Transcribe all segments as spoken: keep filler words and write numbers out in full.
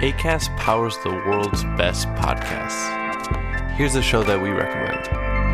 Acast powers the world's best podcasts. Here's a show that we recommend.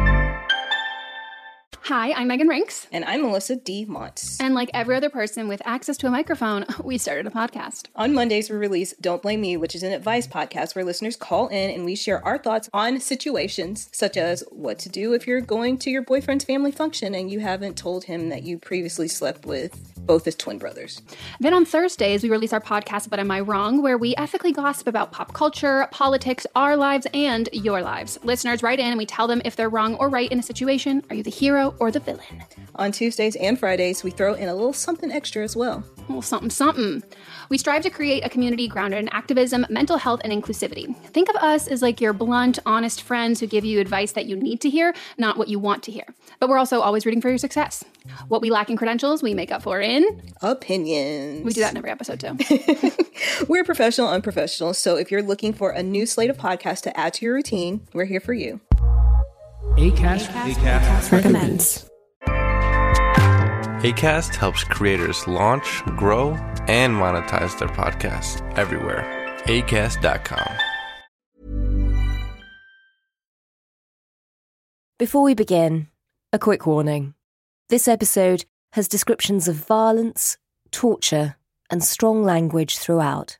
Hi, I'm Megan Rinks. And I'm Melissa D. Montz. And like every other person with access to a microphone, we started a podcast. On Mondays, we release Don't Blame Me, which is an advice podcast where listeners call in and we share our thoughts on situations such as what to do if you're going to your boyfriend's family function and you haven't told him that you previously slept with both his twin brothers. Then on Thursdays, we release our podcast, But Am I Wrong?, where we ethically gossip about pop culture, politics, our lives, and your lives. Listeners write in and we tell them if they're wrong or right in a situation. Are you the hero or the villain? On Tuesdays and Fridays, we throw in a little something extra as well. A little something, something. We strive to create a community grounded in activism, mental health, and inclusivity. Think of us as like your blunt, honest friends who give you advice that you need to hear, not what you want to hear. But we're also always rooting for your success. What we lack in credentials, we make up for in... opinions. We do that in every episode, too. We're professional, unprofessional, so if you're looking for a new slate of podcasts to add to your routine, we're here for you. Acast, Acast, Acast recommends. Acast helps creators launch, grow, and monetize their podcasts everywhere. Acast dot com. Before we begin, a quick warning. This episode has descriptions of violence, torture, and strong language throughout.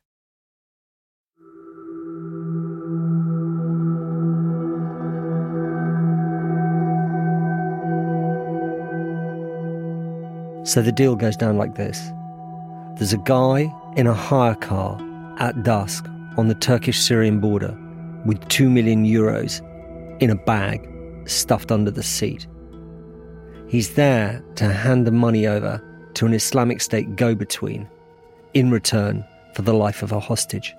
So the deal goes down like this. There's a guy in a hire car at dusk on the Turkish-Syrian border with two million euros in a bag stuffed under the seat. He's there to hand the money over to an Islamic State go-between in return for the life of a hostage.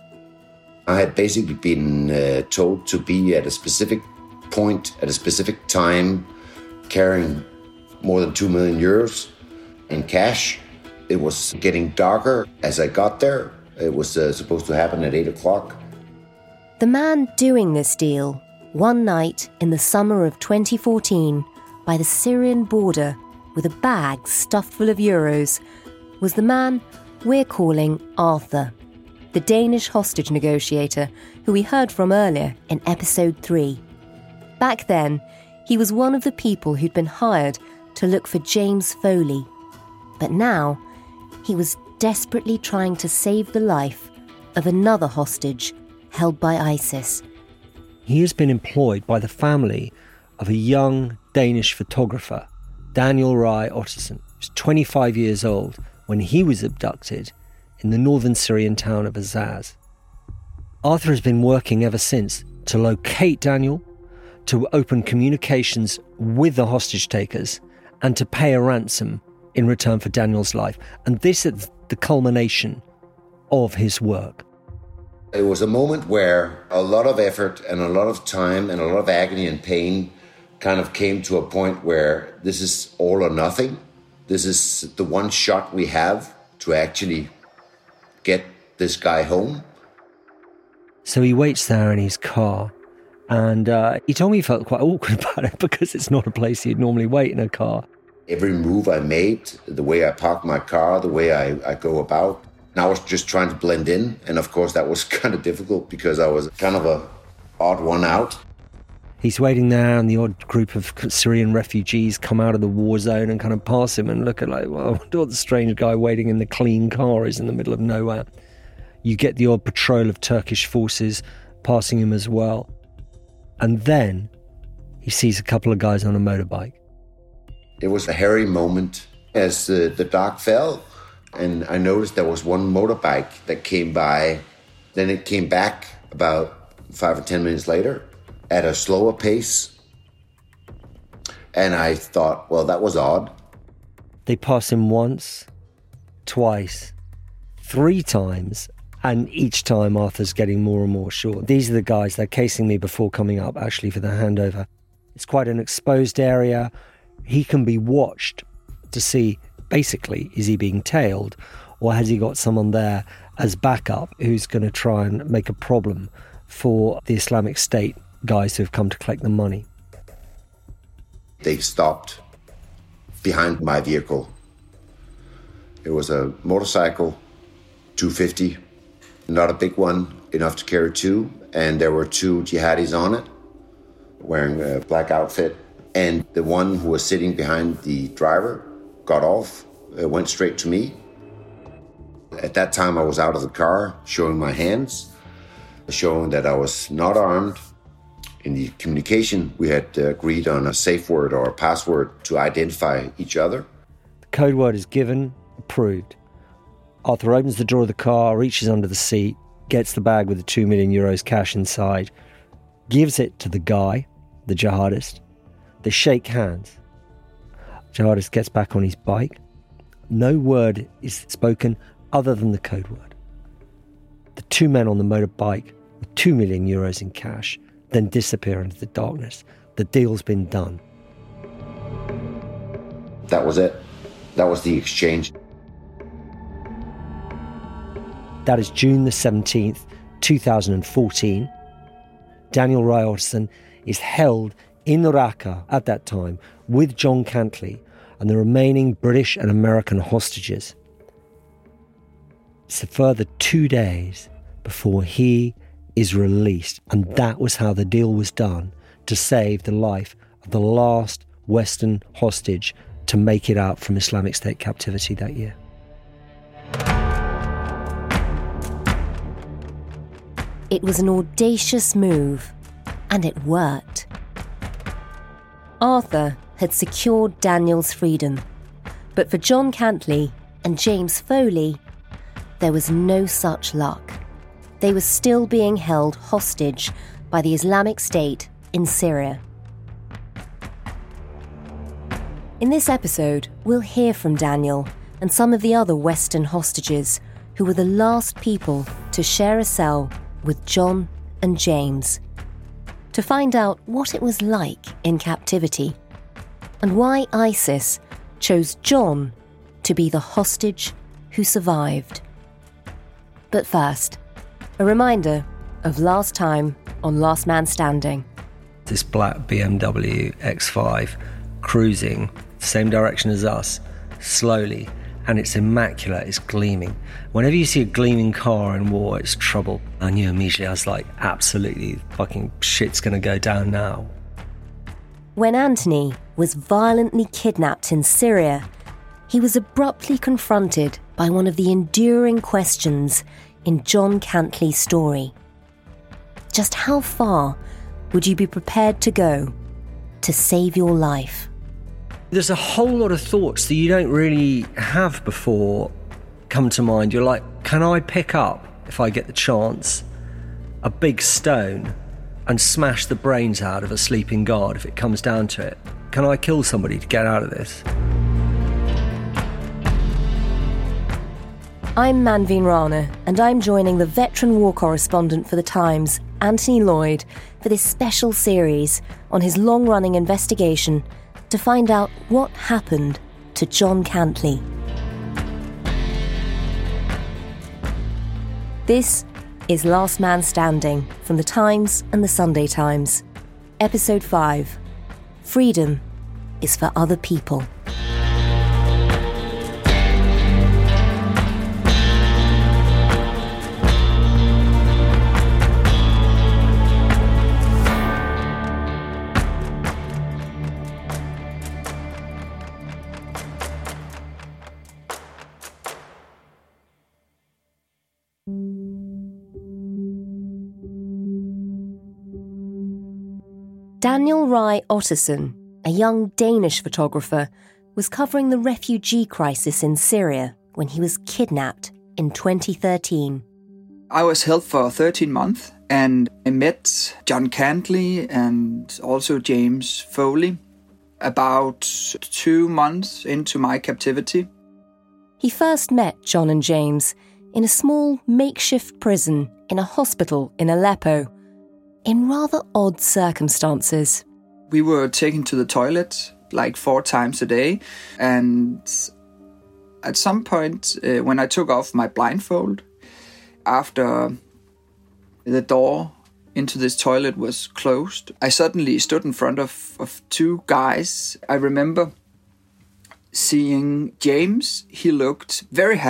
I had basically been uh, told to be at a specific point, at a specific time, carrying more than two million euros in cash. It was getting darker as I got there. It was uh, supposed to happen at eight o'clock. The man doing this deal, one night in the summer of twenty fourteen, by the Syrian border with a bag stuffed full of euros, was the man we're calling Arthur, the Danish hostage negotiator who we heard from earlier in episode three. Back then, he was one of the people who'd been hired to look for James Foley. But now, he was desperately trying to save the life of another hostage held by ISIS. He has been employed by the family of a young Danish photographer, Daniel Rai Ottersen, who's twenty-five years old when he was abducted in the northern Syrian town of Azaz. Arthur has been working ever since to locate Daniel, to open communications with the hostage takers, and to pay a ransom in return for Daniel's life. And this is the culmination of his work. It was a moment where a lot of effort and a lot of time and a lot of agony and pain kind of came to a point where this is all or nothing. This is the one shot we have to actually get this guy home. So he waits there in his car, and uh, he told me he felt quite awkward about it because it's not a place he'd normally wait in a car. Every move I made, the way I parked my car, the way I, I go about, and I was just trying to blend in. And of course, that was kind of difficult because I was kind of a odd one out. He's waiting there, and the odd group of Syrian refugees come out of the war zone and kind of pass him and look at like, well, I wonder what the strange guy waiting in the clean car is in the middle of nowhere. You get the odd patrol of Turkish forces passing him as well. And then he sees a couple of guys on a motorbike. It was a hairy moment as uh, the dark fell, and I noticed there was one motorbike that came by. Then it came back about five or ten minutes later at a slower pace. And I thought, well, that was odd. They pass him once, twice, three times, and each time Arthur's getting more and more sure. These are the guys, they're casing me before coming up, actually, for the handover. It's quite an exposed area. He can be watched to see, basically, is he being tailed, or has he got someone there as backup who's going to try and make a problem for the Islamic State guys who have come to collect the money? They stopped behind my vehicle. It was a motorcycle, two fifty, not a big one, enough to carry two. And there were two jihadis on it, wearing a black outfit. And the one who was sitting behind the driver got off, uh, went straight to me. At that time, I was out of the car, showing my hands, showing that I was not armed. In the communication, we had uh, agreed on a safe word or a password to identify each other. The code word is given, approved. Arthur opens the door of the car, reaches under the seat, gets the bag with the two million euros cash inside, gives it to the guy, the jihadist. They shake hands. The jihadist gets back on his bike. No word is spoken other than the code word. The two men on the motorbike with two million euros in cash then disappear into the darkness. The deal's been done. That was it. That was the exchange. That is June the seventeenth, two thousand fourteen. Daniel Rye-Ottesen is held in Raqqa at that time with John Cantlie and the remaining British and American hostages. It's a further two days before he is released, and that was how the deal was done to save the life of the last Western hostage to make it out from Islamic State captivity that year. It was an audacious move, and it worked. Arthur had secured Daniel's freedom, but for John Cantlie and James Foley, there was no such luck. They were still being held hostage by the Islamic State in Syria. In this episode, we'll hear from Daniel and some of the other Western hostages who were the last people to share a cell with John and James, to find out what it was like in captivity and why ISIS chose John to be the hostage who survived. But first, a reminder of last time on Last Man Standing. This black B M W X five cruising the same direction as us, slowly, and it's immaculate, it's gleaming. Whenever you see a gleaming car in war, it's trouble. I knew immediately, I was like, absolutely, fucking shit's gonna go down now. When Anthony was violently kidnapped in Syria, he was abruptly confronted by one of the enduring questions in John Cantlie's story. Just how far would you be prepared to go to save your life? There's a whole lot of thoughts that you don't really have before come to mind. You're like, can I pick up, if I get the chance, a big stone and smash the brains out of a sleeping guard if it comes down to it? Can I kill somebody to get out of this? I'm Manveen Rana, and I'm joining the veteran war correspondent for The Times, Anthony Lloyd, for this special series on his long-running investigation to find out what happened to John Cantlie. This is Last Man Standing from The Times and The Sunday Times. Episode five. Freedom is for other people. Daniel Rye-Ottesen, a young Danish photographer, was covering the refugee crisis in Syria when he was kidnapped in twenty thirteen. I was held for thirteen months and I met John Cantlie and also James Foley about two months into my captivity. He first met John and James in a small makeshift prison in a hospital in Aleppo, in rather odd circumstances. We were taken to the toilet like four times a day, and at some point uh, when I took off my blindfold, after the door into this toilet was closed, I suddenly stood in front of, of two guys. I remember seeing James. He looked very happy.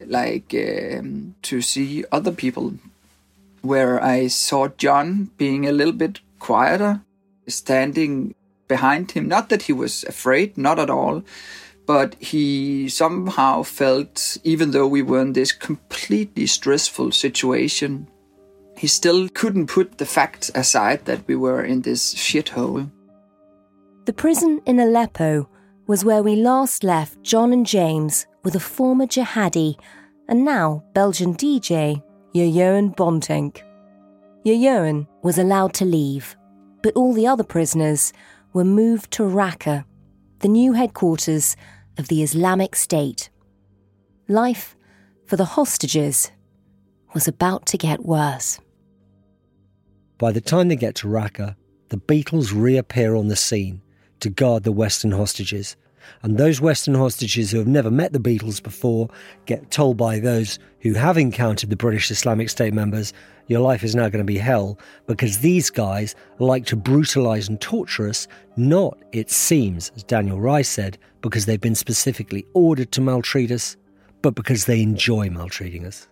like um, to see other people, where I saw John being a little bit quieter, standing behind him. Not that he was afraid, not at all, but he somehow felt, even though we were in this completely stressful situation, he still couldn't put the fact aside that we were in this shithole. The prison in Aleppo was where we last left John and James with a former jihadi and now Belgian D J, Jeroen Bontinck. Jeroen was allowed to leave, but all the other prisoners were moved to Raqqa, the new headquarters of the Islamic State. Life for the hostages was about to get worse. By the time they get to Raqqa, the Beatles reappear on the scene to guard the Western hostages. And those Western hostages who have never met the Beatles before get told by those who have encountered the British Islamic State members, your life is now going to be hell, because these guys like to brutalise and torture us, not, it seems, as Daniel Rye said, because they've been specifically ordered to maltreat us, but because they enjoy maltreating us.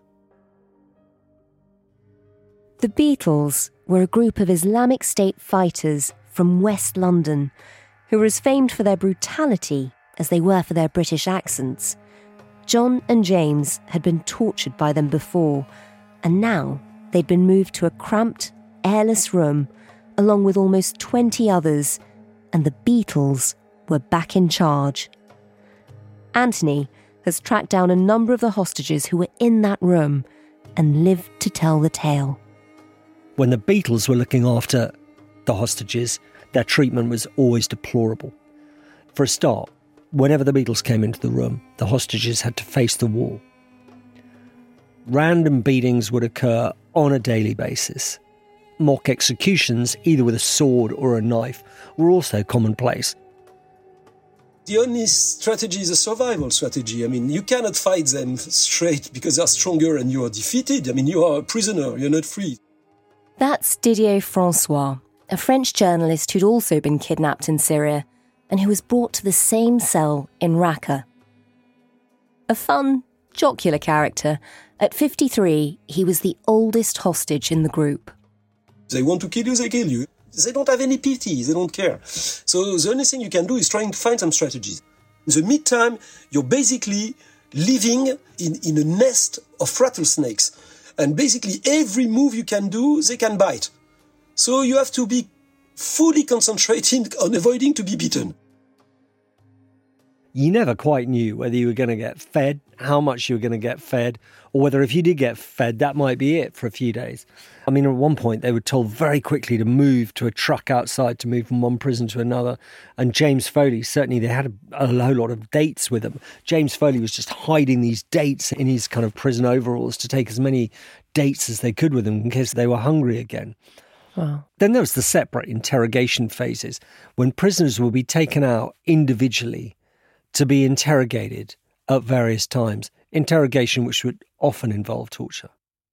The Beatles were a group of Islamic State fighters from West London who were as famed for their brutality as they were for their British accents. John and James had been tortured by them before, and now they'd been moved to a cramped, airless room along with almost twenty others, and the Beatles were back in charge. Anthony has tracked down a number of the hostages who were in that room and lived to tell the tale. When the Beatles were looking after the hostages, their treatment was always deplorable. For a start, whenever the Beatles came into the room, the hostages had to face the wall. Random beatings would occur on a daily basis. Mock executions, either with a sword or a knife, were also commonplace. The only strategy is a survival strategy. I mean, you cannot fight them straight because they're stronger and you are defeated. I mean, you are a prisoner, you're not free. That's Didier Francois, a French journalist who'd also been kidnapped in Syria and who was brought to the same cell in Raqqa. A fun, jocular character, at fifty-three, he was the oldest hostage in the group. They want to kill you, they kill you. They don't have any pity, they don't care. So the only thing you can do is trying to find some strategies. In the meantime, you're basically living in, in a nest of rattlesnakes. And basically every move you can do, they can bite. So you have to be fully concentrated on avoiding to be bitten. You never quite knew whether you were going to get fed, how much you were going to get fed, or whether if you did get fed, that might be it for a few days. I mean, at one point, they were told very quickly to move to a truck outside, to move from one prison to another. And James Foley, certainly they had a, a whole lot of dates with him. James Foley was just hiding these dates in his kind of prison overalls to take as many dates as they could with them in case they were hungry again. Wow. Then there was the separate interrogation phases, when prisoners will be taken out individually to be interrogated at various times, interrogation which would often involve torture.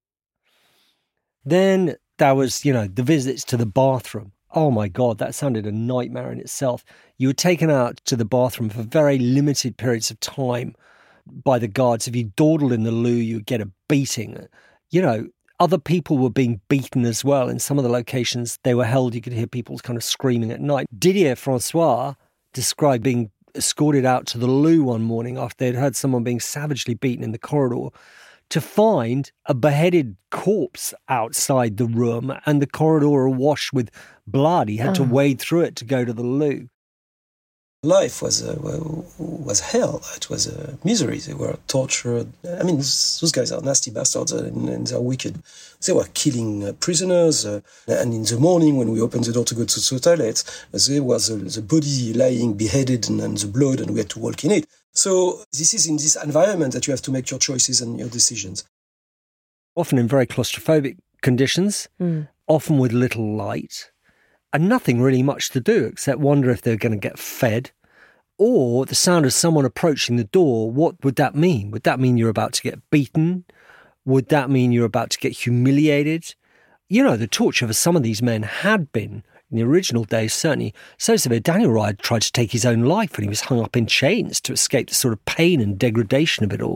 Then there was, you know, the visits to the bathroom. Oh my God, that sounded a nightmare in itself. You were taken out to the bathroom for very limited periods of time by the guards. If you dawdled in the loo, you would get a beating. You know, other people were being beaten as well. In some of the locations they were held, you could hear people kind of screaming at night. Didier Francois described being escorted out to the loo one morning after they'd heard someone being savagely beaten in the corridor, to find a beheaded corpse outside the room and the corridor awash with blood. He had oh. to wade through it to go to the loo. Life was uh, was hell. It was a misery. They were tortured. I mean, those guys are nasty bastards and, and they're wicked. They were killing uh, prisoners. Uh, and in the morning, when we opened the door to go to the toilet, there was uh, the body lying beheaded and, and the blood, and we had to walk in it. So this is in this environment that you have to make your choices and your decisions. Often in very claustrophobic conditions, mm. often with little light, and nothing really much to do except wonder if they're going to get fed, or the sound of someone approaching the door. What would that mean? Would that mean you're about to get beaten? Would that mean you're about to get humiliated? You know, the torture for some of these men had been, in the original days, certainly so severe. Daniel Rye tried to take his own life when he was hung up in chains to escape the sort of pain and degradation of it all.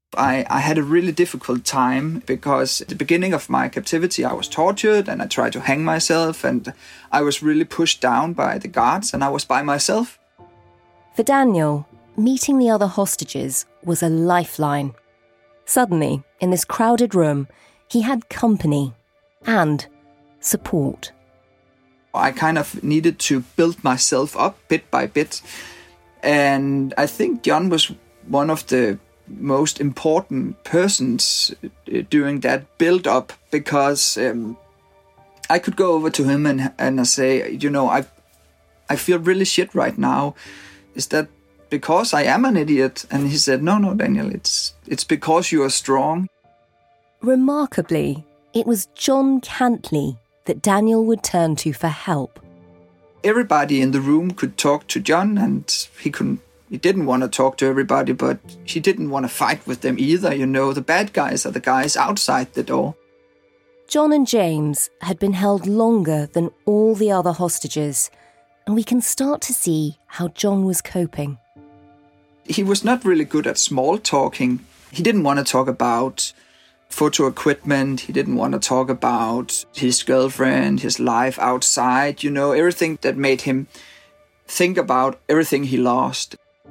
I, I had a really difficult time because at the beginning of my captivity, I was tortured and I tried to hang myself and I was really pushed down by the guards and I was by myself. For Daniel, meeting the other hostages was a lifeline. Suddenly, in this crowded room, he had company and support. I kind of needed to build myself up bit by bit. And I think John was one of the most important persons during that build-up because um, I could go over to him and and I say, you know, I I feel really shit right now. Is that because I am an idiot? And he said, no, no, Daniel, it's it's because you are strong. Remarkably, it was John Cantley that Daniel would turn to for help. Everybody in the room could talk to John and he couldn't He didn't want to talk to everybody, but he didn't want to fight with them either. You know, the bad guys are the guys outside the door. John and James had been held longer than all the other hostages, and we can start to see how John was coping. He was not really good at small talking. He didn't want to talk about photo equipment. He didn't want to talk about his girlfriend, his life outside, you know, everything that made him think about everything he lost.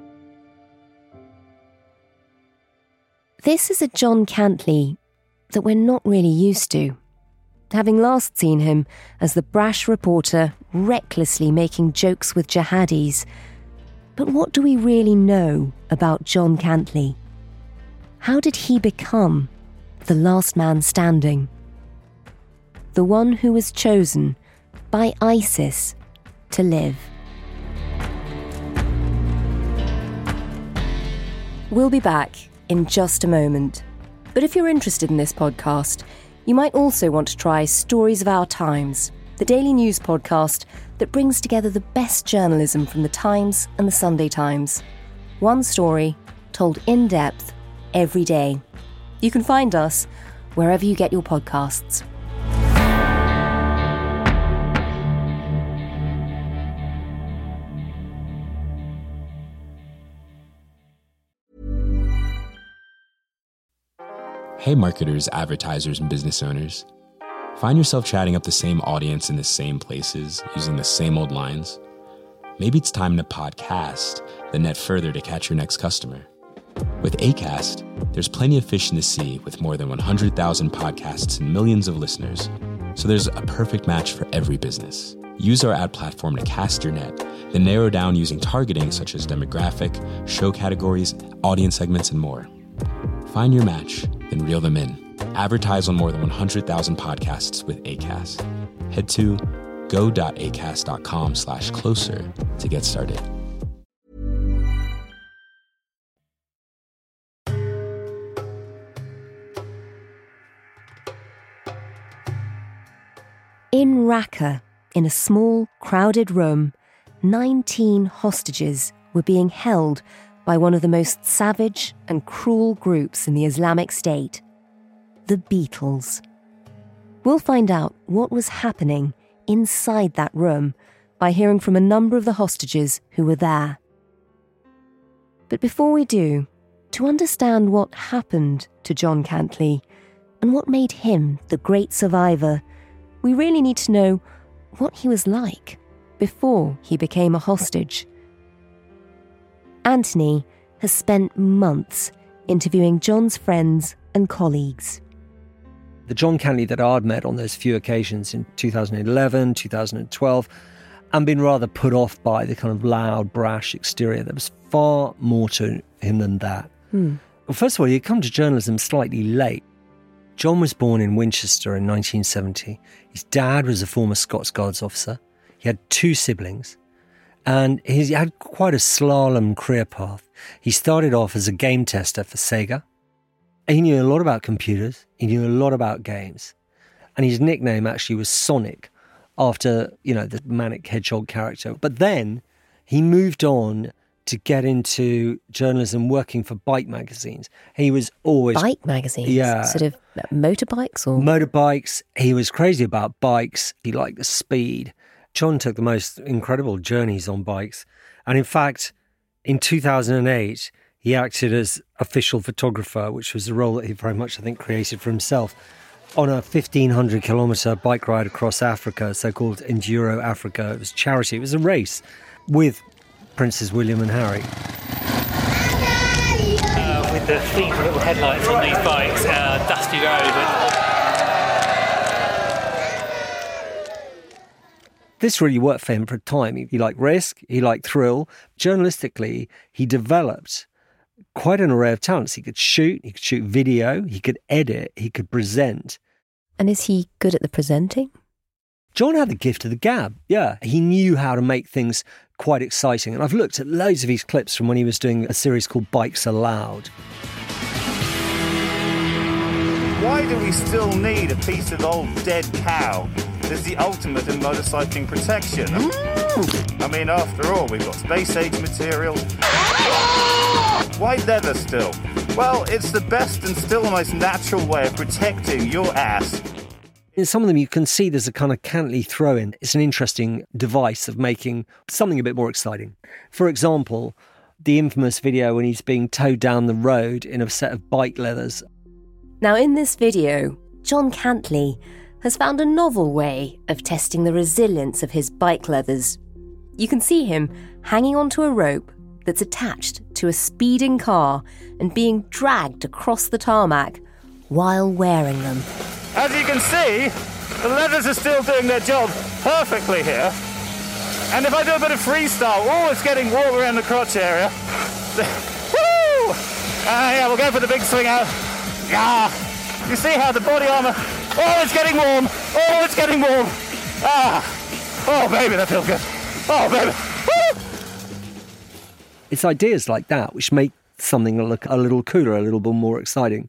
This is a John Cantley that we're not really used to, having last seen him as the brash reporter recklessly making jokes with jihadis. But what do we really know about John Cantley? How did he become the last man standing? The one who was chosen by ISIS to live. We'll be back in just a moment. But if you're interested in this podcast, you might also want to try Stories of Our Times, the daily news podcast that brings together the best journalism from the Times and the Sunday Times. One story told in depth every day. You can find us wherever you get your podcasts. Hey marketers, advertisers, and business owners. Find yourself chatting up the same audience in the same places, using the same old lines? Maybe it's time to podcast the net further to catch your next customer. With Acast, there's plenty of fish in the sea with more than one hundred thousand podcasts and millions of listeners. So there's a perfect match for every business. Use our ad platform to cast your net, then narrow down using targeting such as demographic, show categories, audience segments, and more. Find your match, then reel them in. Advertise on more than one hundred thousand podcasts with Acast. Head to go.acast.com slash closer to get started. In Raqqa, in a small, crowded room, nineteen hostages were being held by one of the most savage and cruel groups in the Islamic State, the Beatles. We'll find out what was happening inside that room by hearing from a number of the hostages who were there. But before we do, to understand what happened to John Cantley and what made him the great survivor, we really need to know what he was like before he became a hostage. Anthony has spent months interviewing John's friends and colleagues. The John Cantley that I'd met on those few occasions in two thousand eleven, two thousand twelve, and been rather put off by the kind of loud, brash exterior. There was far more to him than that. Hmm. Well, first of all, he'd come to journalism slightly late. John was born in Winchester in nineteen seventy. His dad was a former Scots Guards officer. He had two siblings. And he had quite a slalom career path. He started off as a game tester for Sega. He knew a lot about computers. He knew a lot about games. And his nickname actually was Sonic, after, you know, the Manic Hedgehog character. But then he moved on to get into journalism, working for bike magazines. He was always... Bike magazines? Yeah. Sort of motorbikes or... Motorbikes. He was crazy about bikes. He liked the speed. John took the most incredible journeys on bikes. And in fact, in two thousand eight, He acted as official photographer, which was a role that he very much, I think, created for himself, on a fifteen hundred kilometre bike ride across Africa, so-called Enduro Africa. It was charity. It was a race with Princes William and Harry. Uh, with the feeble little headlights on these bikes, uh, dusty road. This really worked for him for a time. He, he liked risk, he liked thrill. Journalistically, he developed quite an array of talents. He could shoot, he could shoot video, he could edit, he could present. And is he good at the presenting? John had the gift of the gab, yeah. He knew how to make things quite exciting. And I've looked at loads of his clips from when he was doing a series called Bikes Aloud. Why do we still need a piece of old dead cow as the ultimate in motorcycling protection? Mm. I mean, after all, we've got space-age material. Why leather still? Well, it's the best and still the most natural way of protecting your ass. In some of them, you can see there's a kind of Cantley throw-in. It's an interesting device of making something a bit more exciting. For example, the infamous video when he's being towed down the road in a set of bike leathers. Now, in this video, John Cantley has found a novel way of testing the resilience of his bike leathers. You can see him hanging onto a rope that's attached to a speeding car and being dragged across the tarmac while wearing them. As you can see, the leathers are still doing their job perfectly here. And if I do a bit of freestyle, oh, it's getting warm around the crotch area. Woo! Ah, yeah, we'll go for the big swing out. Yeah. You see how the body armour... Oh, it's getting warm. Oh, it's getting warm. Ah. Oh, baby, that feels good. Oh, baby. Woo! It's ideas like that which make something look a little cooler, a little bit more exciting.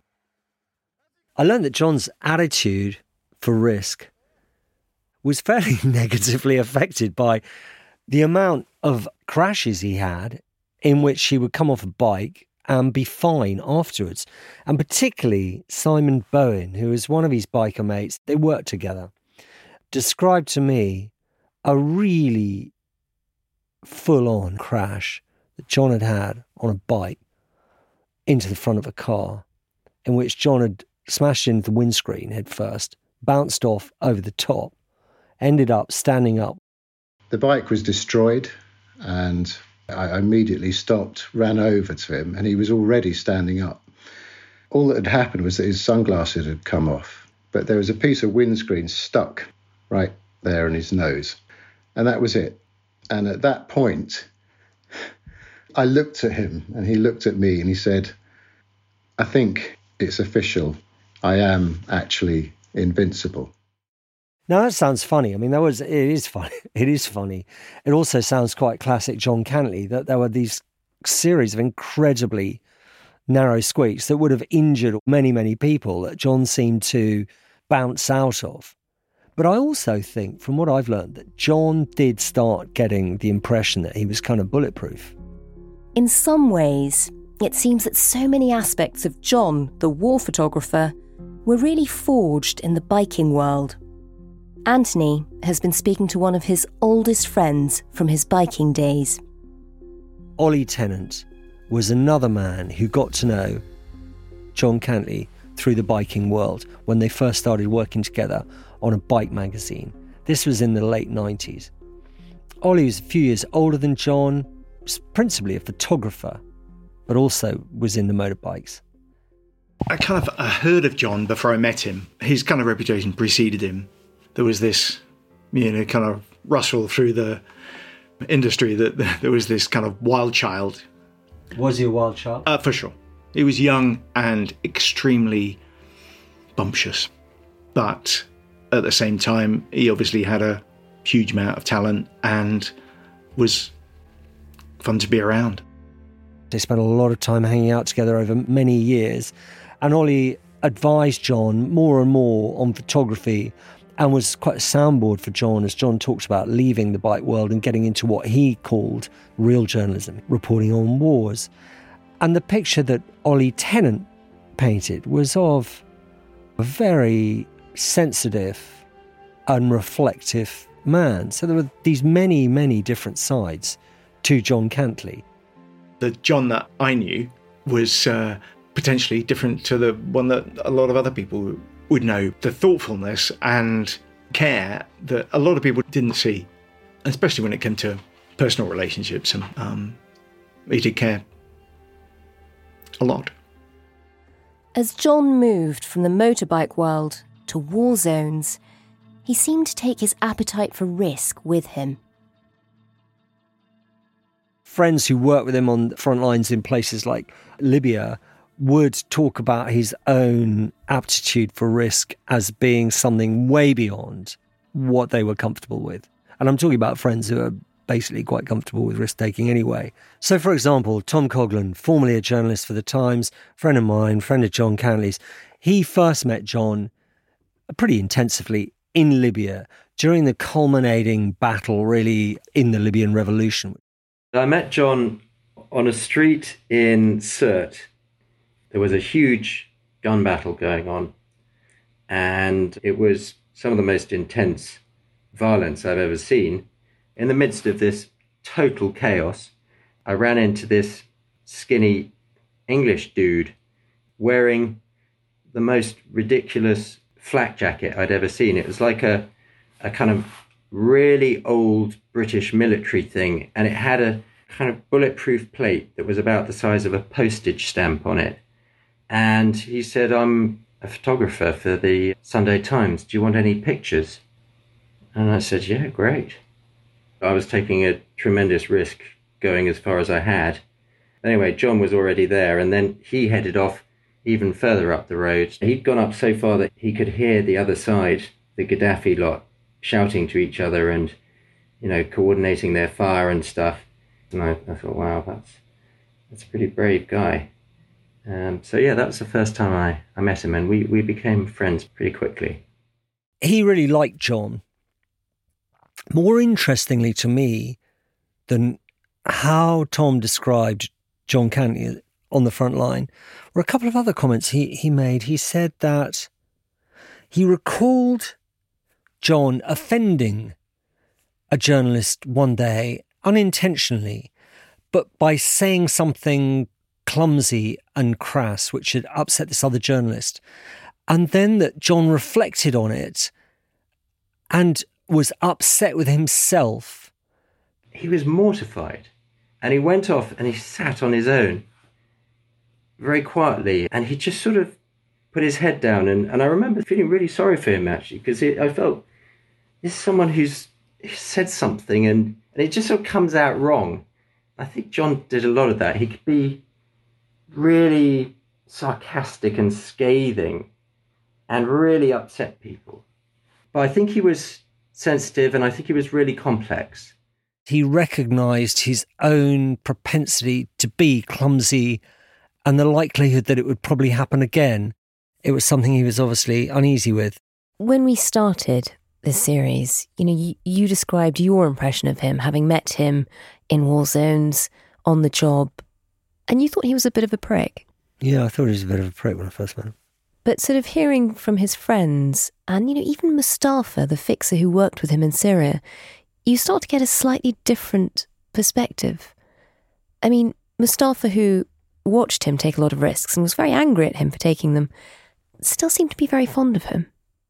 I learned that John's attitude for risk was fairly negatively affected by the amount of crashes he had in which he would come off a bike and be fine afterwards. And particularly Simon Bowen, who was one of his biker mates, they worked together, described to me a really full-on crash that John had had on a bike into the front of a car, in which John had smashed into the windscreen head first, bounced off over the top, ended up standing up. The bike was destroyed, and I immediately stopped, ran over to him, and he was already standing up. All that had happened was that his sunglasses had come off, but there was a piece of windscreen stuck right there in his nose, and that was it. And at that point, I looked at him, and he looked at me, and he said, "I think it's official. I am actually invincible." Now that sounds funny. I mean, that was it is funny. It is funny. It also sounds quite classic John Cantley, that there were these series of incredibly narrow squeaks that would have injured many, many people that John seemed to bounce out of. But I also think, from what I've learned, that John did start getting the impression that he was kind of bulletproof. In some ways, it seems that so many aspects of John, the war photographer, were really forged in the biking world. Anthony has been speaking to one of his oldest friends from his biking days. Ollie Tennant was another man who got to know John Cantley through the biking world when they first started working together on a bike magazine. This was in the late nineties. Ollie was a few years older than John, was principally a photographer, but also was into motorbikes. I kind of I heard of John before I met him. His kind of reputation preceded him. There was this, you know, kind of rustle through the industry that there was this kind of wild child. Was he a wild child? Uh, for sure. He was young and extremely bumptious. But at the same time, he obviously had a huge amount of talent and was fun to be around. They spent a lot of time hanging out together over many years. And Ollie advised John more and more on photography and was quite a soundboard for John as John talked about leaving the bike world and getting into what he called real journalism, reporting on wars. And the picture that Ollie Tennant painted was of a very sensitive and reflective man. So there were these many, many different sides to John Cantley. The John that I knew was uh, potentially different to the one that a lot of other people would know. The thoughtfulness and care that a lot of people didn't see, especially when it came to personal relationships. And um, he did care a lot. As John moved from the motorbike world to war zones, he seemed to take his appetite for risk with him. Friends who worked with him on the front lines in places like Libya would talk about his own aptitude for risk as being something way beyond what they were comfortable with. And I'm talking about friends who are basically quite comfortable with risk-taking anyway. So, for example, Tom Coughlan, formerly a journalist for The Times, friend of mine, friend of John Cantlay's, he first met John pretty intensively in Libya during the culminating battle, really, in the Libyan revolution. I met John on a street in Sirte. There was a huge gun battle going on, and it was some of the most intense violence I've ever seen. In the midst of this total chaos, I ran into this skinny English dude wearing the most ridiculous flak jacket I'd ever seen. It was like a, a kind of really old British military thing, and it had a kind of bulletproof plate that was about the size of a postage stamp on it. And he said, "I'm a photographer for the Sunday Times. Do you want any pictures?" And I said, "Yeah, great." I was taking a tremendous risk going as far as I had. Anyway, John was already there, and then he headed off even further up the road. He'd gone up so far that he could hear the other side, the Gaddafi lot, shouting to each other and, you know, coordinating their fire and stuff. And I, I thought, wow, that's that's a pretty brave guy. Um, so yeah, that was the first time I, I met him, and we, we became friends pretty quickly. He really liked John. More interestingly to me than how Tom described John Cantlay on the front line were a couple of other comments he, he made. He said that he recalled John offending a journalist one day unintentionally, but by saying something clumsy and crass, which had upset this other journalist. And then that John reflected on it and was upset with himself. He was mortified, and he went off and he sat on his own very quietly, and he just sort of put his head down. And, and I remember feeling really sorry for him, actually, because I felt this is someone who's, who's said something and, and it just sort of comes out wrong. I think John did a lot of that. He could be really sarcastic and scathing and really upset people. But I think he was sensitive, and I think he was really complex. He recognised his own propensity to be clumsy and the likelihood that it would probably happen again. It was something he was obviously uneasy with. When we started this series, you know, you, you described your impression of him, having met him in war zones, on the job, and you thought he was a bit of a prick. Yeah, I thought he was a bit of a prick when I first met him. But sort of hearing from his friends, and, you know, even Mustafa, the fixer who worked with him in Syria, you start to get a slightly different perspective. I mean, Mustafa, who watched him take a lot of risks and was very angry at him for taking them, still seemed to be very fond of him.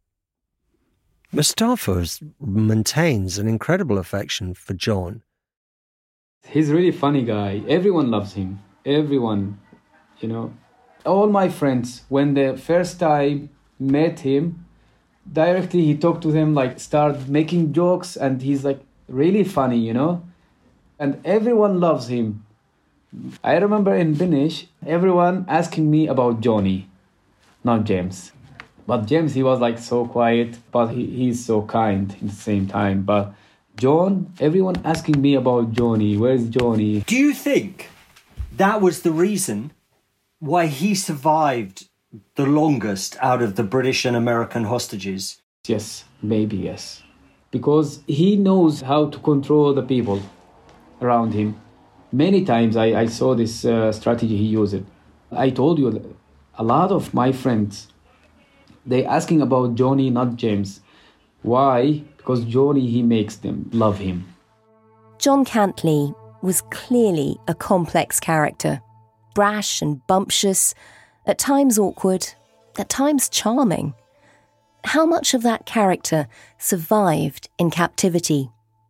Mustafa maintains an incredible affection for John. He's a really funny guy. Everyone loves him. Everyone, you know. All my friends, when the first time met him, directly he talked to them, like, start making jokes, and he's like really funny, you know. And everyone loves him. I remember in Binish, everyone asking me about Johnny, not James. But James, he was like so quiet, but he, he's so kind at the same time. But John, everyone asking me about Johnny. Where's Johnny? Do you think that was the reason why he survived the longest out of the British and American hostages? Yes, maybe yes. Because he knows how to control the people around him. Many times I, I saw this uh, strategy he used. I told you, a lot of my friends, they asking about Johnny, not James. Why? Because Johnny, he makes them love him. John Cantlay was clearly a complex character. brash and bumptious, at times awkward, at times charming. How much of that character survived in captivity?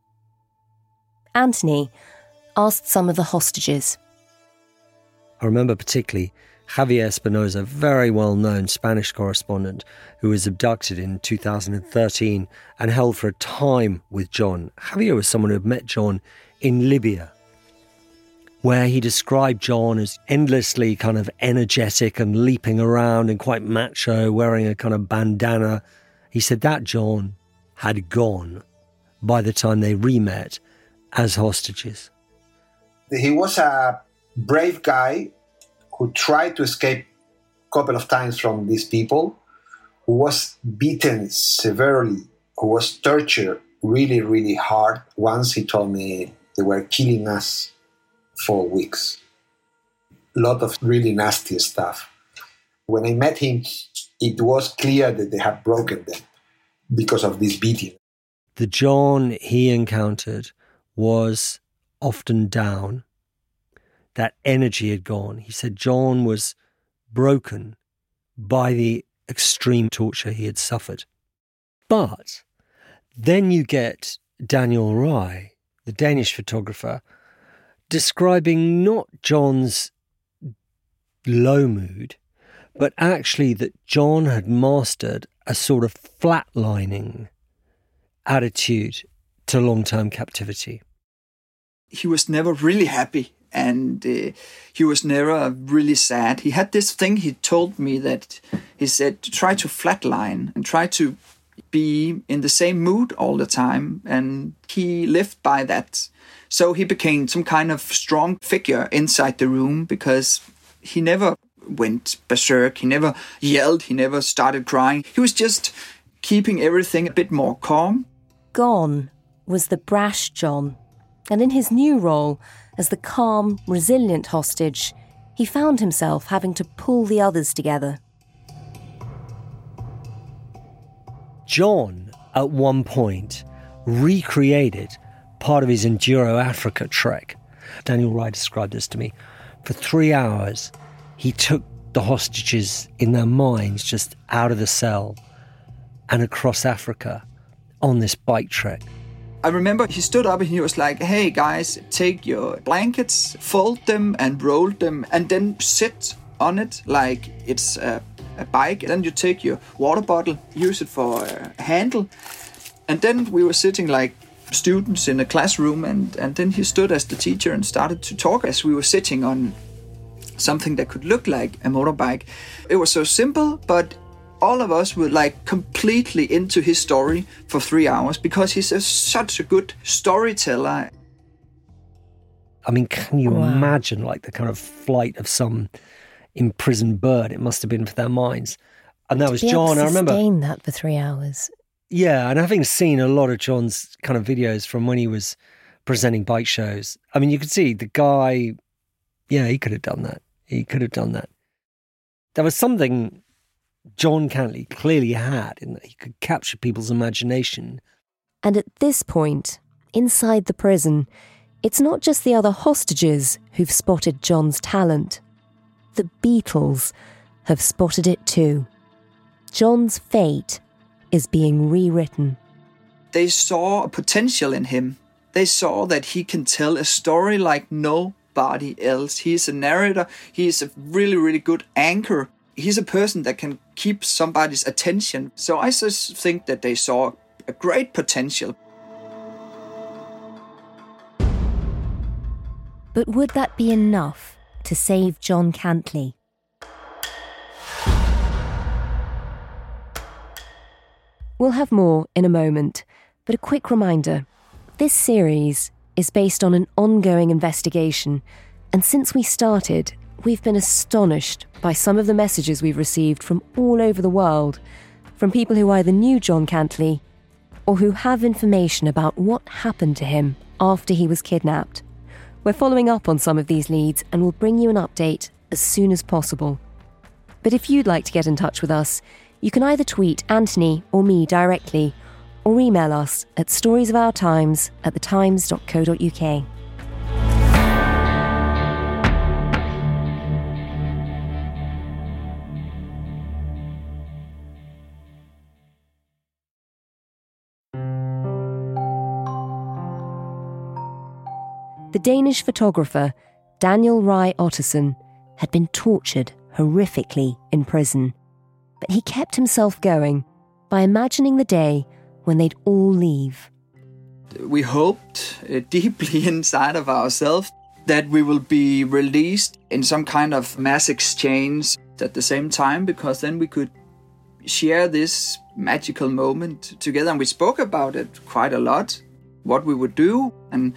Anthony asked some of the hostages. I remember particularly Javier Espinosa, very well-known Spanish correspondent who was abducted in two thousand thirteen and held for a time with John. Javier was someone who had met John in Libya, where he described John as endlessly kind of energetic and leaping around and quite macho, wearing a kind of bandana. He said that John had gone by the time they re-met as hostages. He was a brave guy who tried to escape a couple of times from these people, who was beaten severely, who was tortured really, really hard. Once he told me they were killing us for weeks. A lot of really nasty stuff. When I met him, it was clear that they had broken them because of this beating. The John he encountered was often down. That energy had gone. He said John was broken by the extreme torture he had suffered. But then you get Daniel Rye, the Danish photographer, describing not John's low mood, but actually that John had mastered a sort of flatlining attitude to long-term captivity. He was never really happy. And uh, he was never really sad. He had this thing he told me that he said, try to flatline and try to be in the same mood all the time. And he lived by that. So he became some kind of strong figure inside the room because he never went berserk. He never yelled. He never started crying. He was just keeping everything a bit more calm. Gone was the brash John. And in his new role as the calm, resilient hostage, he found himself having to pull the others together. John, at one point, recreated part of his Enduro Africa trek. Daniel Rye described this to me. For three hours, he took the hostages in their minds just out of the cell and across Africa on this bike trek. I remember he stood up and he was like, hey guys, take your blankets, fold them and roll them and then sit on it like it's a, a bike. And then you take your water bottle, use it for a handle. And then we were sitting like students in a classroom and, and then he stood as the teacher and started to talk as we were sitting on something that could look like a motorbike. It was so simple, but all of us were like completely into his story for three hours because he's a, such a good storyteller. I mean, can you Wow. imagine like the kind of flight of some imprisoned bird it must have been for their minds? And that was To be able John. to I remember. sustain that for three hours. Yeah, and having seen a lot of John's kind of videos from when he was presenting bike shows, I mean, you could see the guy, yeah, he could have done that. He could have done that. There was something John Cantley clearly had in that he could capture people's imagination. And at this point, inside the prison, it's not just the other hostages who've spotted John's talent. The Beatles have spotted it too. John's fate is being rewritten. They saw a potential in him. They saw that he can tell a story like nobody else. He's a narrator. He's a really, really good anchor. He's a person that can keep somebody's attention. So I just think that they saw a great potential. But would that be enough to save John Cantley? We'll have more in a moment, but a quick reminder. This series is based on an ongoing investigation, and since we started, we've been astonished by some of the messages we've received from all over the world, from people who either knew John Cantley or who have information about what happened to him after he was kidnapped. We're following up on some of these leads and will bring you an update as soon as possible. But if you'd like to get in touch with us, you can either tweet Anthony or me directly or email us at storiesofourtimes at thetimes dot co dot uk. The Danish photographer, Daniel Rye Ottersen, had been tortured horrifically in prison. But he kept himself going by imagining the day when they'd all leave. We hoped uh, deeply inside of ourselves that we will be released in some kind of mass exchange at the same time, because then we could share this magical moment together. And we spoke about it quite a lot, what we would do. And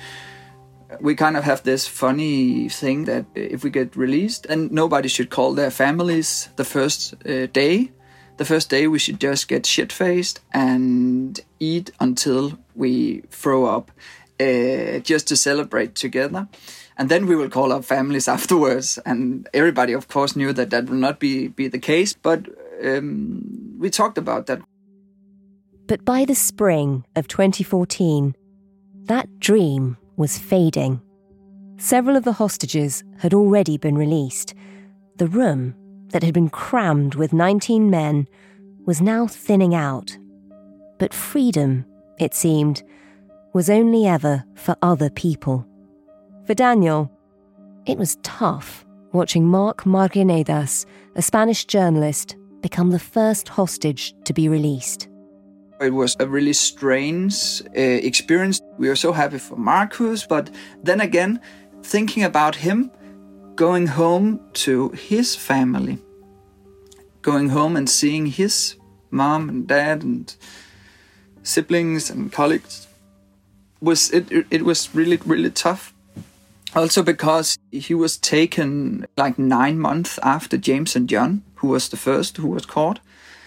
we kind of have this funny thing that if we get released, and nobody should call their families the first uh, day. The first day we should just get shit-faced and eat until we throw up, uh, just to celebrate together. And then we will call our families afterwards. And everybody, of course, knew that that will not be, be the case. But um, we talked about that. But by the spring of twenty fourteen, that dream was fading. Several of the hostages had already been released. The room, that had been crammed with nineteen men, was now thinning out. But freedom, it seemed, was only ever for other people. For Daniel, it was tough watching Marc Marginedas, a Spanish journalist, become the first hostage to be released. It was a really strange uh, experience. We were so happy for Marcus, but then again, thinking about him going home to his family, going home and seeing his mom and dad and siblings and colleagues, was it, it, it was really, really tough. Also because he was taken like nine months after James and John, who was the first who was caught.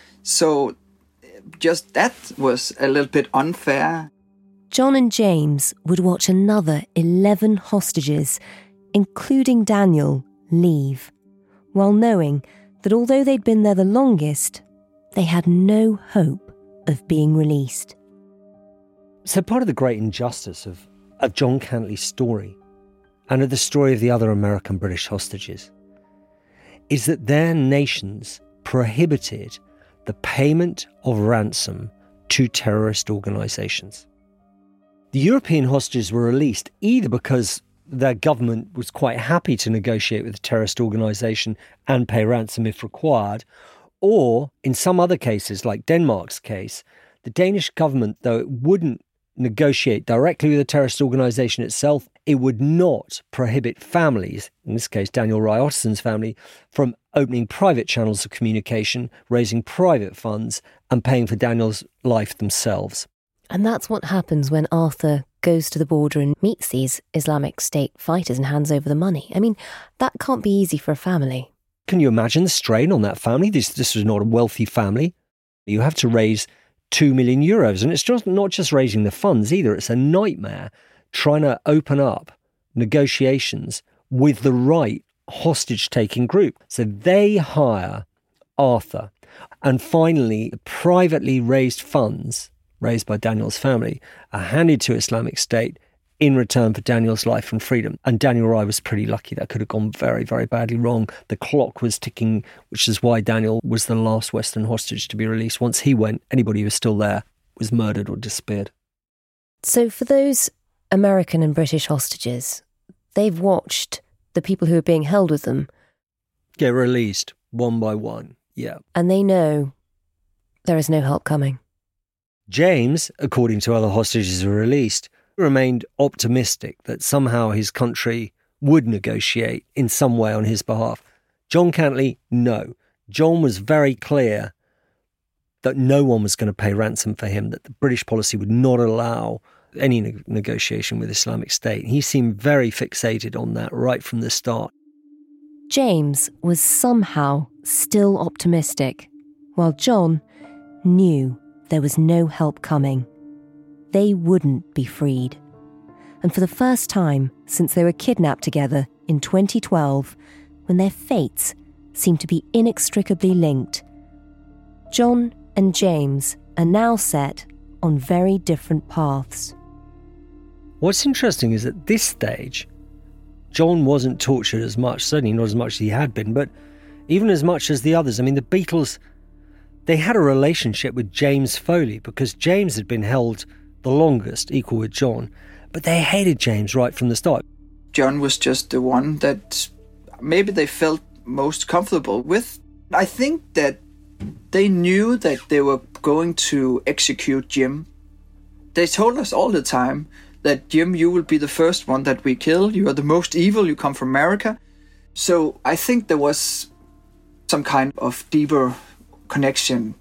So just that was a little bit unfair. John and James would watch another eleven hostages, including Daniel, leave, while knowing that although they'd been there the longest, they had no hope of being released. So part of the great injustice of, of John Cantlay's story, and of the story of the other American British hostages, is that their nations prohibited the payment of ransom to terrorist organisations. The European hostages were released either because their government was quite happy to negotiate with a terrorist organisation and pay ransom if required, or in some other cases, like Denmark's case, the Danish government, though it wouldn't negotiate directly with the terrorist organisation itself, it would not prohibit families, in this case Daniel Rye Ottersen's family, from opening private channels of communication, raising private funds and paying for Daniel's life themselves. And that's what happens when Arthur goes to the border and meets these Islamic State fighters and hands over the money. I mean, that can't be easy for a family. Can you imagine the strain on that family? This, this was not a wealthy family. You have to raise two million euros. And it's just not just raising the funds either. It's a nightmare trying to open up negotiations with the right hostage-taking group. So they hire Arthur. And finally, the privately raised funds raised by Daniel's family are handed to Islamic State in return for Daniel's life and freedom. And Daniel Rye was pretty lucky. That could have gone very, very badly wrong. The clock was ticking, which is why Daniel was the last Western hostage to be released. Once he went, anybody who was still there was murdered or disappeared. So for those American and British hostages, they've watched the people who are being held with them get released one by one, yeah. And they know there is no help coming. James, according to other hostages who were released, remained optimistic that somehow his country would negotiate in some way on his behalf. John Cantlay, no. John was very clear that no one was going to pay ransom for him, that the British policy would not allow any ne- negotiation with Islamic State. He seemed very fixated on that right from the start. James was somehow still optimistic, while John knew there was no help coming. They wouldn't be freed. And for the first time since they were kidnapped together in twenty twelve, when their fates seemed to be inextricably linked, John and James are now set on very different paths. What's interesting is at this stage, John wasn't tortured as much, certainly not as much as he had been, but even as much as the others. I mean, the Beatles, they had a relationship with James Foley because James had been held the longest, equal with John, but they hated James right from the start. John was just the one that maybe they felt most comfortable with. I think that they knew that they were going to execute Jim. They told us all the time that, Jim, you will be the first one that we kill. You are the most evil. You come from America. So I think there was some kind of deeper connection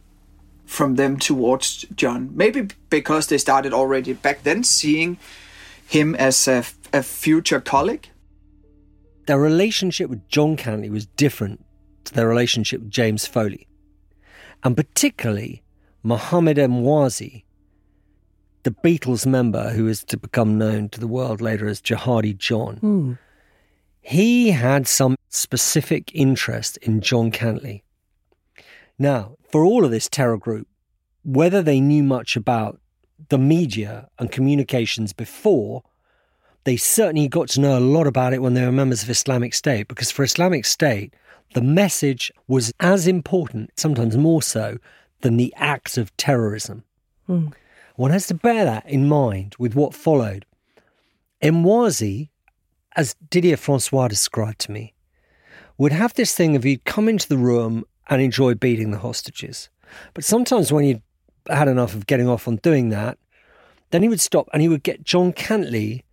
from them towards John. Maybe because they started already back then seeing him as a, a future colleague. Their relationship with John Cantlie was different to their relationship with James Foley. And particularly Mohammed Emwazi, the Beatles member who is to become known to the world later as Jihadi John. Mm. He had some specific interest in John Cantlie. Now, for all of this terror group, whether they knew much about the media and communications before, they certainly got to know a lot about it when they were members of Islamic State, because for Islamic State, the message was as important, sometimes more so, than the act of terrorism. Mm. One has to bear that in mind with what followed. Emwazi, as Didier Francois described to me, would have this thing of he'd come into the room and enjoy beating the hostages. But sometimes when he'd had enough of getting off on doing that, then he would stop and he would get John Cantlie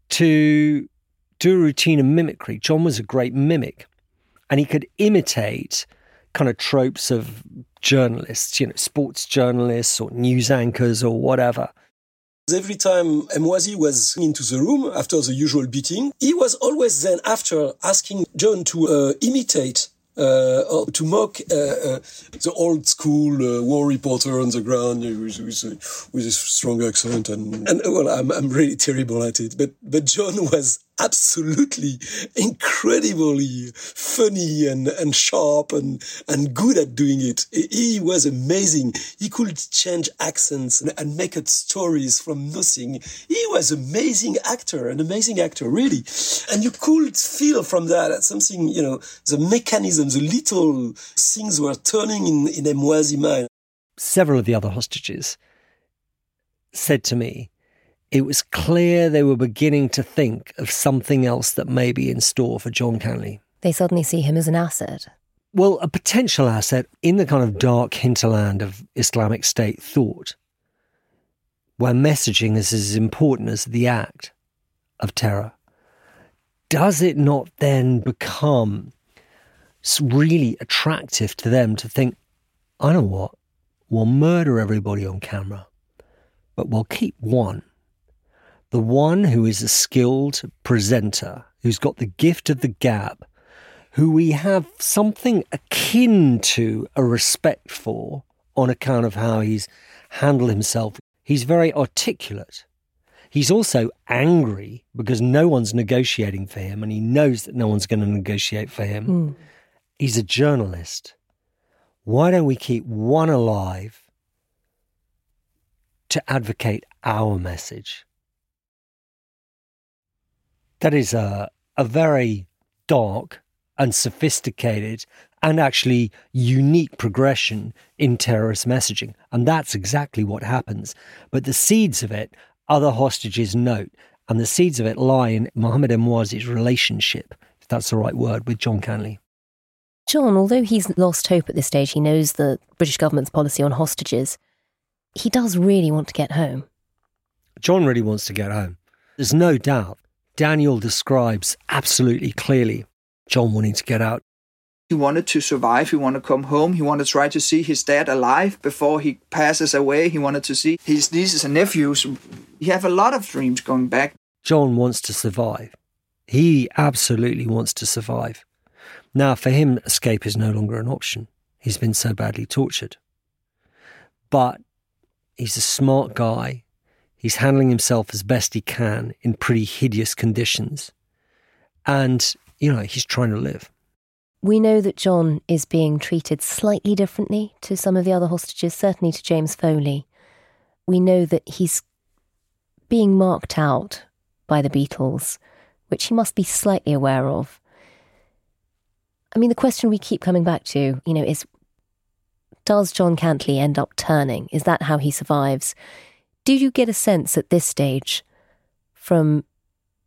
to do a routine of mimicry. John was a great mimic, and he could imitate kind of tropes of journalists, you know, sports journalists or news anchors or whatever. Every time Emwazi was into the room after the usual beating, he was always then after asking John to uh, imitate Uh, or to mock uh, uh, the old school uh, war reporter on the ground uh, with, with, uh, with a strong accent, and, and well, I'm I'm really terrible at it. But but John was absolutely incredibly funny and, and sharp and and good at doing it. He was amazing. He could change accents and, and make up stories from nothing. He was an amazing actor, an amazing actor, really. And you could feel from that something, you know, the mechanism, the little things were turning in, in Emwazi's mind. Several of the other hostages said to me, it was clear they were beginning to think of something else that may be in store for John Cantlie. They suddenly see him as an asset. Well, a potential asset in the kind of dark hinterland of Islamic State thought, where messaging is as important as the act of terror. Does it not then become really attractive to them to think, I know what, we'll murder everybody on camera, but we'll keep one. The one who is a skilled presenter, who's got the gift of the gab, who we have something akin to a respect for on account of how he's handled himself. He's very articulate. He's also angry because no one's negotiating for him, and he knows that no one's going to negotiate for him. Mm. He's a journalist. Why don't we keep one alive to advocate our message? That is a, a very dark and sophisticated and actually unique progression in terrorist messaging. And that's exactly what happens. But the seeds of it, other hostages note, and the seeds of it lie in Mohammed Emwazi's relationship, if that's the right word, with John Cantlie. John, although he's lost hope at this stage, he knows the British government's policy on hostages, he does really want to get home. John really wants to get home. There's no doubt. Daniel describes absolutely clearly John wanting to get out. He wanted to survive. He wanted to come home. He wanted to try to see his dad alive before he passes away. He wanted to see his nieces and nephews. He had a lot of dreams going back. John wants to survive. He absolutely wants to survive. Now, for him, escape is no longer an option. He's been so badly tortured. But he's a smart guy. He's handling himself as best he can in pretty hideous conditions. And, you know, he's trying to live. We know that John is being treated slightly differently to some of the other hostages, certainly to James Foley. We know that he's being marked out by the Beatles, which he must be slightly aware of. I mean, the question we keep coming back to, you know, is, does John Cantlie end up turning? Is that how he survives? Do you get a sense at this stage from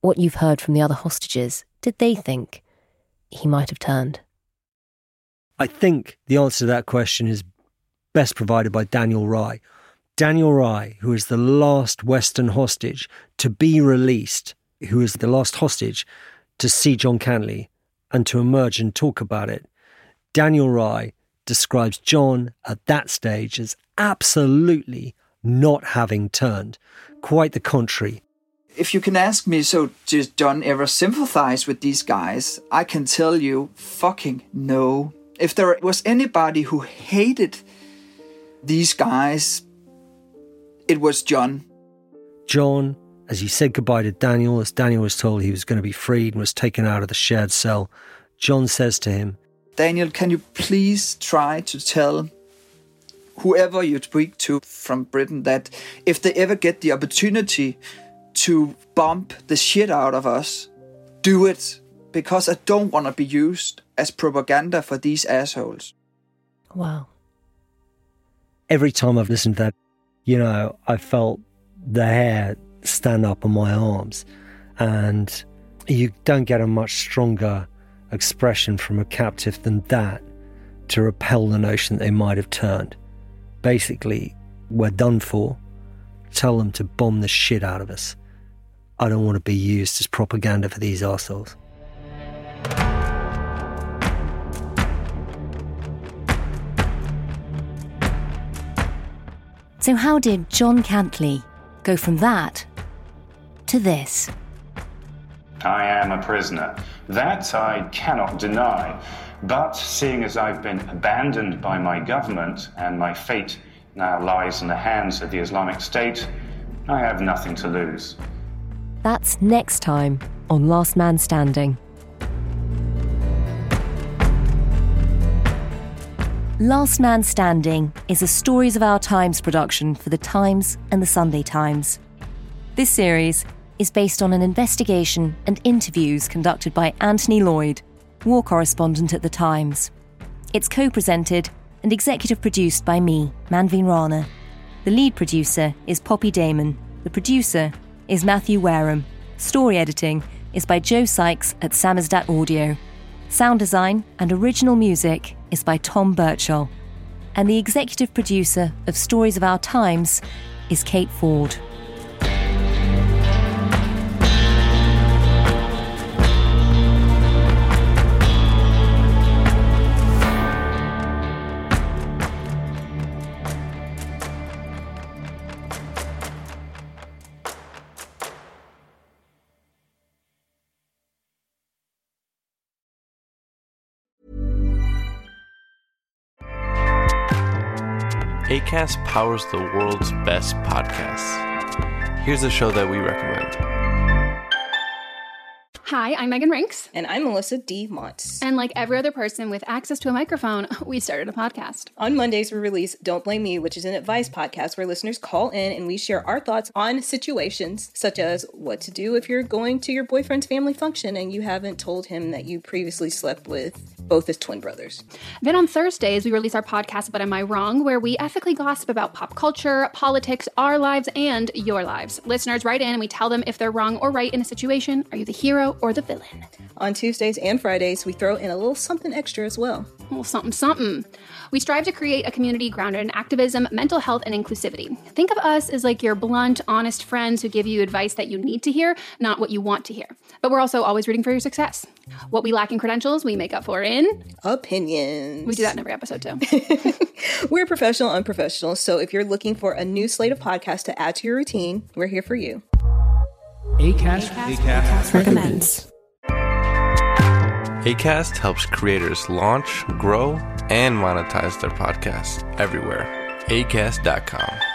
what you've heard from the other hostages, did they think he might have turned? I think the answer to that question is best provided by Daniel Rye. Daniel Rye, who is the last Western hostage to be released, who is the last hostage to see John Cantlie and to emerge and talk about it. Daniel Rye describes John at that stage as absolutely not having turned. Quite the contrary. If you can ask me, so did John ever sympathize with these guys? I can tell you, fucking no. If there was anybody who hated these guys, it was John. John, as he said goodbye to Daniel, as Daniel was told he was going to be freed and was taken out of the shared cell, John says to him, Daniel, can you please try to tell whoever you speak to from Britain that if they ever get the opportunity to bomb the shit out of us, do it, because I don't want to be used as propaganda for these assholes. Wow. Every time I've listened to that, you know, I felt the hair stand up on my arms, and you don't get a much stronger expression from a captive than that to repel the notion that they might have turned. Basically, we're done for. Tell them to bomb the shit out of us. I don't want to be used as propaganda for these arseholes. So how did John Cantlie go from that to this? I am a prisoner. That I cannot deny. But seeing as I've been abandoned by my government and my fate now lies in the hands of the Islamic State, I have nothing to lose. That's next time on Last Man Standing. Last Man Standing is a Stories of Our Times production for The Times and The Sunday Times. This series is based on an investigation and interviews conducted by Anthony Lloyd, war correspondent at The Times. It's co-presented and executive produced by me, Manveen Rana. The lead producer is Poppy Damon. The producer is Matthew Wareham. Story editing is by Joe Sykes at Samizdat Audio. Sound design and original music is by Tom Birchall. And the executive producer of Stories of Our Times is Kate Ford. Acast powers the world's best podcasts. Here's a show that we recommend. Hi, I'm Megan Rinks. And I'm Melissa D. Montz. And like every other person with access to a microphone, we started a podcast. On Mondays, we release Don't Blame Me, which is an advice podcast where listeners call in and we share our thoughts on situations such as what to do if you're going to your boyfriend's family function and you haven't told him that you previously slept with both his twin brothers. Then on Thursdays, we release our podcast, But Am I Wrong?, where we ethically gossip about pop culture, politics, our lives, and your lives. Listeners write in and we tell them if they're wrong or right in a situation. Are you the hero or the villain? On Tuesdays and Fridays, we throw in a little something extra as well. A little something, something. We strive to create a community grounded in activism, mental health, and inclusivity. Think of us as like your blunt, honest friends who give you advice that you need to hear, not what you want to hear. But we're also always rooting for your success. What we lack in credentials, we make up for in opinions. We do that in every episode too. We're professional, unprofessional. So if you're looking for a new slate of podcasts to add to your routine, we're here for you. Acast, Acast, Acast recommends. Acast helps creators launch, grow, and monetize their podcasts everywhere. Acast dot com.